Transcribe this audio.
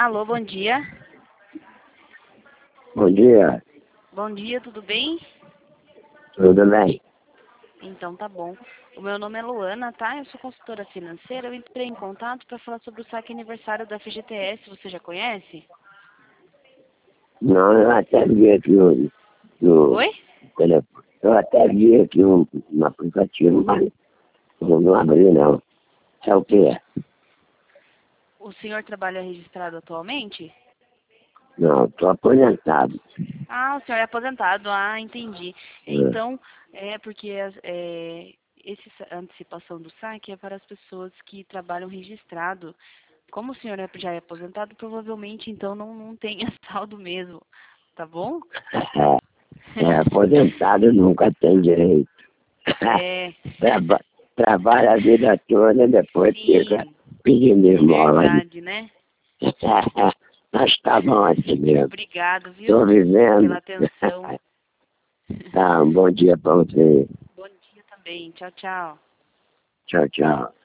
Alô, bom dia. Bom dia, Bom dia, tudo bem? tudo bem? Então tá bom. O meu nome é Luana, tá? Eu sou consultora financeira. Eu entrei em contato para falar sobre o saque aniversário da FGTS. Você já conhece? Não, eu até vi aqui no Oi? telefone. Eu até vi aqui no aplicativo, mas eu não abri não. É o que é? O senhor trabalha registrado atualmente? Não, estou aposentado. Ah, o senhor é aposentado. Ah, entendi. É. Então, é porque essa antecipação do saque é para as pessoas que trabalham registrado. Como o senhor já é aposentado, provavelmente então não tenha saldo mesmo, tá bom? Aposentado nunca tem direito. É, Traba, trabalha a vida toda, depois fica sim, pedindo esmola. verdade, né? Mas tá bom assim mesmo. Obrigado, Estou viu, pela vivendo. atenção. Tá, um bom dia para você. Bom dia também. Tchau, tchau. Tchau, tchau.